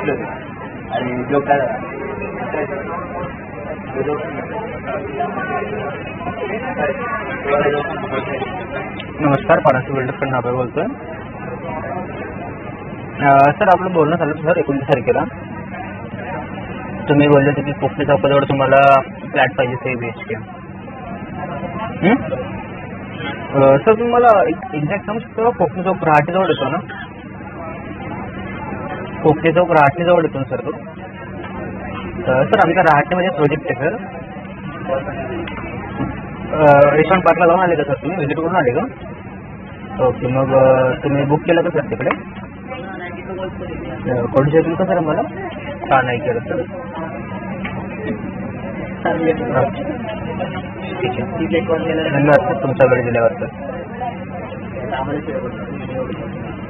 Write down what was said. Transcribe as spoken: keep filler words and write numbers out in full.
बसले होते आणि जो काय नमस्कार, पारसी बिल्डर्सकडून आपण बोलतोय. सर आपलं बोलणं झालं सर एकोणतीस तारखेला तुम्ही बोलले होते की कोकणी चौकाजवळ तुम्हाला फ्लॅट पाहिजे ते बी एच के. सर तुम्ही मला एक्झॅक्ट सांगू शकतो कोकणी चौक रहाटेजवळ येतो ना? कोकणी चौक रहाटेजवळ येतो सर तो. सर आमच्या रहाटेमध्ये प्रोजेक्ट आहे सर. यशवंत पार्कला जाऊन आले का सर तुम्ही? व्हिजिट करून आले का? ओके, मग तुम्ही बुक केलं का सर तिकडे? करू शकतील का सर मला? का नाही केलं सर? ठीक आहे, धन्यवाद सर तुमचा वेळ दिल्यावर सर.